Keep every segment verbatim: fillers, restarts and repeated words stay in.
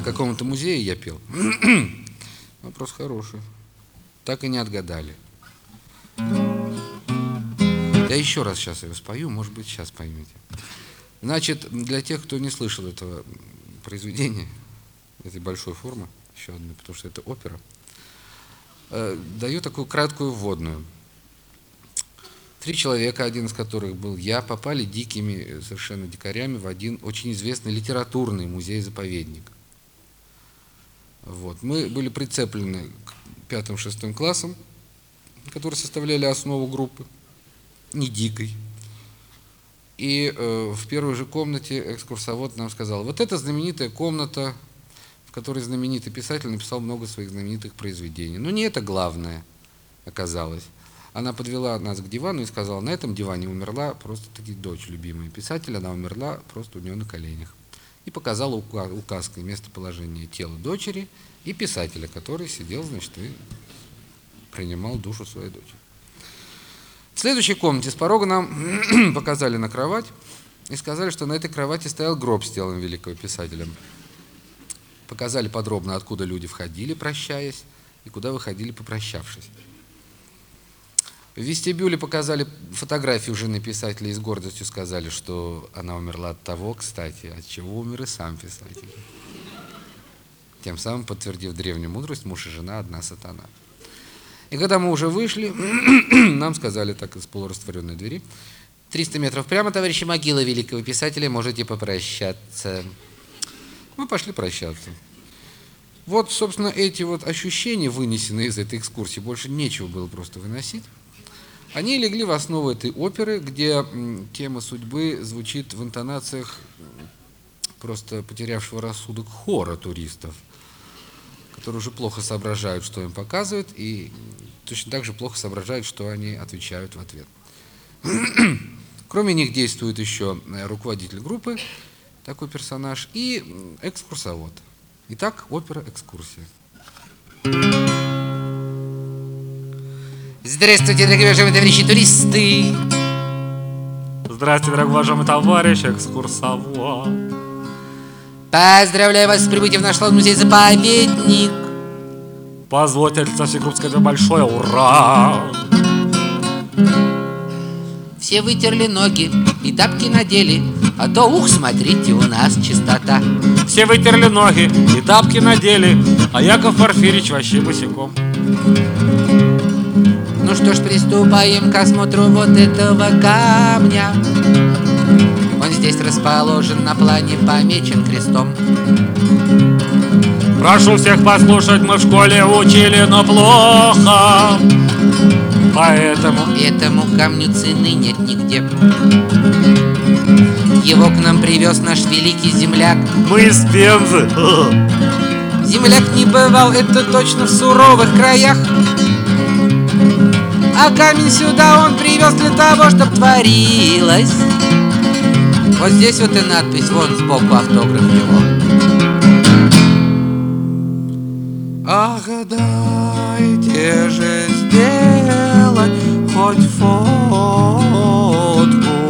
о каком-то музее я пел. Вопрос хороший. Так и не отгадали. Я еще раз сейчас его спою, может быть, сейчас поймете. Значит, для тех, кто не слышал этого произведения, этой большой формы, еще одной, потому что это опера, э, даю такую краткую вводную. Три человека, один из которых был я, попали дикими совершенно дикарями в один очень известный литературный музей-заповедник. Вот. Мы были прицеплены к пятым-шестым классам, которые составляли основу группы, не дикой. И э, в первой же комнате экскурсовод нам сказал: вот это знаменитая комната, в которой знаменитый писатель написал много своих знаменитых произведений. Но не это главное оказалось. Она подвела нас к дивану и сказала: на этом диване умерла просто-таки дочь любимая писателя, она умерла просто у нее на коленях. И показала указкой местоположение тела дочери и писателя, который сидел, значит, и принимал душу своей дочери. В следующей комнате с порога нам показали на кровать и сказали, что на этой кровати стоял гроб с телом великого писателя. Показали подробно, откуда люди входили, прощаясь, и куда выходили, попрощавшись. В вестибюле показали фотографию жены писателя и с гордостью сказали, что она умерла от того, кстати, от чего умер и сам писатель. Тем самым подтвердив древнюю мудрость: муж и жена одна сатана. И когда мы уже вышли, нам сказали так из полурастворенной двери: триста метров прямо, товарищи, могила великого писателя, можете попрощаться. Мы пошли прощаться. Вот, собственно, эти вот ощущения, вынесенные из этой экскурсии, больше нечего было просто выносить. Они легли в основу этой оперы, где тема судьбы звучит в интонациях просто потерявшего рассудок хора туристов, которые уже плохо соображают, что им показывают, и точно так же плохо соображают, что они отвечают в ответ. Кроме них действует еще руководитель группы, такой персонаж, и экскурсовод. Итак, опера «Экскурсия». Здравствуйте, дорогие уважаемые товарищи туристы! Здравствуйте, дорогой уважаемый товарищ экскурсовод! Поздравляю вас с прибытием в наш славный музей-заповедник! Позвольте от лица всей группы сказать вам большое ура! Все вытерли ноги и тапки надели, а то, ух, смотрите, у нас чистота. Все вытерли ноги и тапки надели, а Яков Порфирич вообще босиком. Ну что ж, приступаем к осмотру вот этого камня. Он здесь расположен, на плане помечен крестом. Прошу всех послушать, мы в школе учили, но плохо. Поэтому этому камню цены нет нигде. Его к нам привез наш великий земляк. Мы из Пензы. Земляк не бывал, это точно, в суровых краях. А камень сюда он привез для того, чтоб творилось. Вот здесь вот и надпись, вон сбоку автограф его. Ах, дайте же сделать хоть фотку,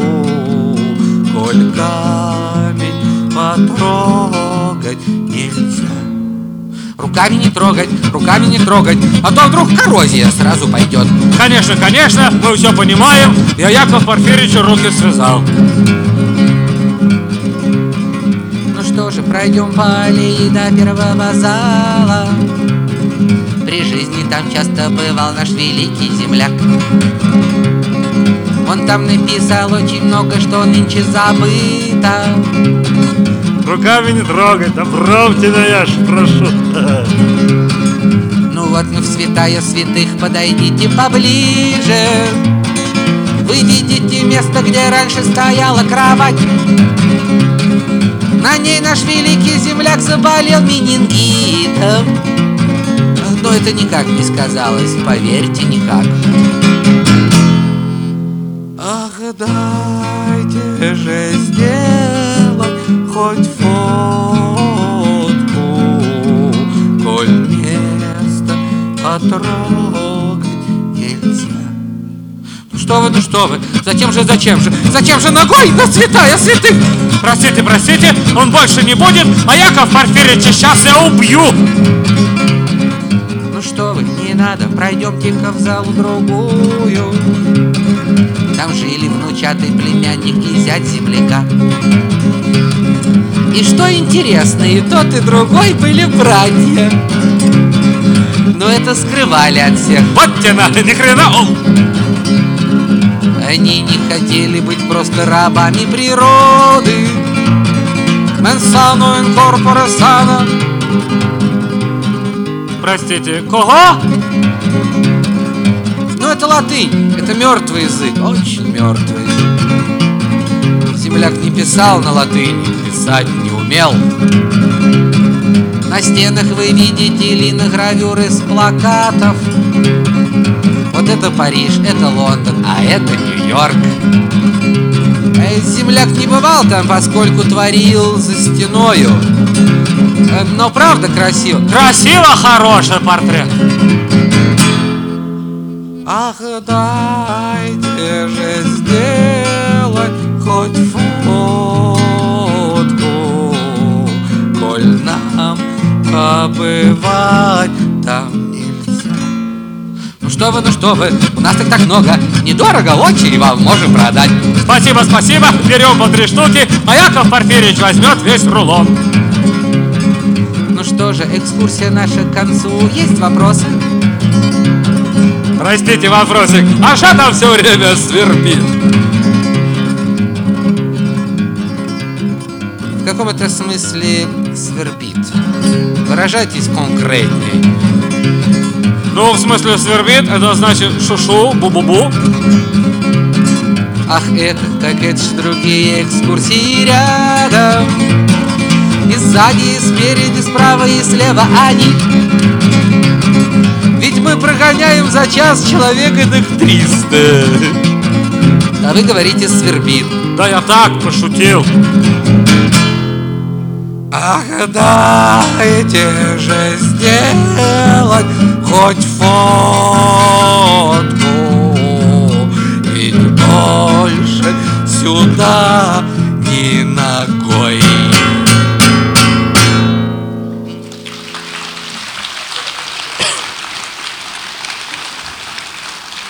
коль камень потрогать нельзя. Руками не трогать, руками не трогать, а то вдруг коррозия сразу пойдет. Конечно, конечно, мы все понимаем. Я Яков Порфиричу руки связал. Ну что же, пройдем по аллее до первого зала. При жизни там часто бывал наш великий земляк. Он там написал очень много, что нынче забыто. Руками не трогать, да промте, да я ж прошу. Ну вот мы в святая святых, подойдите поближе. Вы видите место, где раньше стояла кровать. На ней наш великий земляк заболел менингитом. Но это никак не сказалось, поверьте, никак. Ах, дайте же сделать хоть фотку, коль место потрогать нельзя. Ну Что вы, ну что вы? Зачем же, зачем же? Зачем же ногой? Да святая святых! Простите, простите, он больше не будет, а Яков Порфирьевича сейчас я убью. Ну что вы, не надо, пройдемте-ка в залу другую. Там жили внучатый племянник и зять земляка. И что интересно, и тот, и другой были братья. Но это скрывали от всех. Вот тебе надо, ни хрена он. Они не хотели быть просто рабами природы. Mensano in corpore sano. Простите, кого? Ну это латынь, это мертвый язык, очень мертвый. Земляк не писал на латыни, писать не умел. На стенах вы видите линогравюры с плакатов. Вот это Париж, это Лондон, а это Нью-Йорк. Земляк не бывал там, поскольку творил за стеною. Но правда красиво. Красиво, хороший портрет. Ах, дайте же сделать хоть фотку, коль нам побывать там нельзя. Ну что вы, ну что вы, у нас их так много, недорого очень вам можем продать. Спасибо, спасибо, берем по три штуки, а Яков Порфирьевич возьмет весь рулон. Ну что же, экскурсия наша к концу, есть вопросы? Простите, вопросик, а что там все время свербит? В каком это смысле свербит? Выражайтесь конкретней. Ну, в смысле свербит, это значит шушу, бу-бу-бу. Ах, это, так это ж другие экскурсии рядом. И сзади, и спереди, справа и слева они. Ведь мы прогоняем за час человек этих триста. А вы говорите свербит. Да я так пошутил. Ах, дайте же сделать хоть фотку, ведь больше сюда ни ногой.